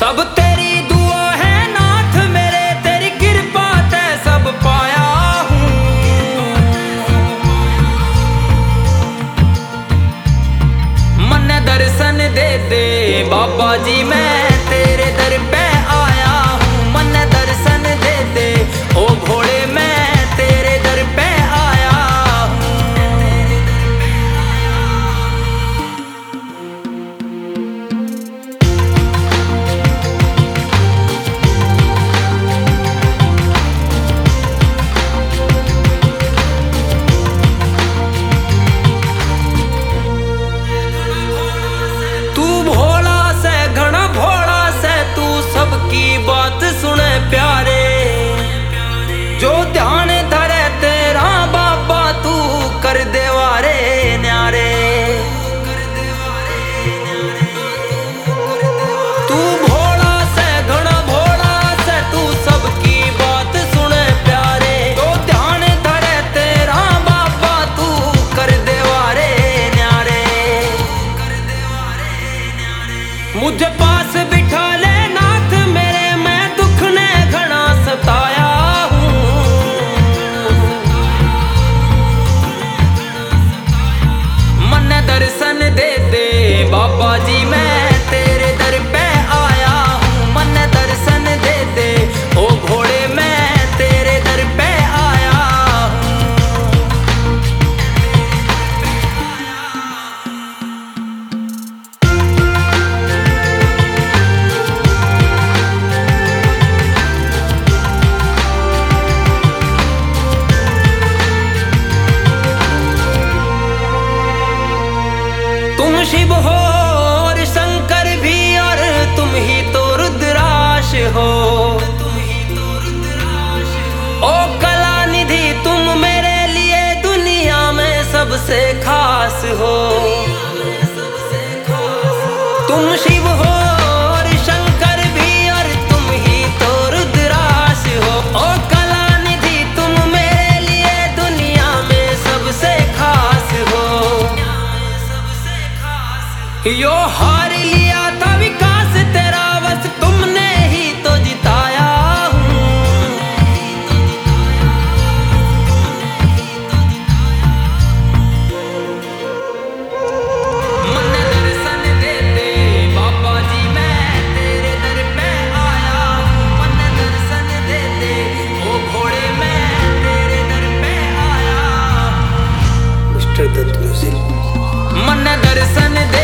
सब तेरी दुआ है नाथ मेरे, तेरी कृपा ते सब पाया हूँ। मन्ने दर्शन दे दे बाबा जी, मैं तेरे दर पे आया हूँ। मन्ने दर्शन दे दे ओ भोले, मैं तेरे दर पे आया हूँ। तू भोला से घना भोला से, तू सबकी बात सुने प्यारे। जो ध्यान धरे तेरा बाबा, तू कर देवारे न्यारे। तू भोला से घना भोला से, तू सबकी बात सुने प्यारे। जो ध्यान धरे तेरा बाबा, तू कर देवारे न्यारे। मुझे पास बिठा ले नाथ मेरे, मैं दुख ने घना सताया हूँ। मन्ने दर्शन दे दे बाबा जी, मैं तेरे दर पे आया हूँ। मन्ने दर्शन दे दे ओ भोले, मैं तेरे दर पे आया हूँ। तुम शिव हो और शंकर भी, और तुम ही तो रुद्राक्ष हो। ओ कला निधि, तुम मेरे लिए दुनिया में सबसे खास हो। तुम शिव हो और शंकर भी, और तुम ही तो रुद्राक्ष हो। ओ कला निधि, तुम मेरे लिए दुनिया में सबसे खास हो। यो हार लिया था विकास तेरा, बस तुमने ही तो जिताया हूँ। मन्ने दर्शन दे दे बाबा जी, मैं तेरे दर पे आया हूँ। मन्ने दर्शन दे दे ओ भोले, मैं तेरे दर पे आया हूँ। Mister Dutt music. मन्ने दर्शन दे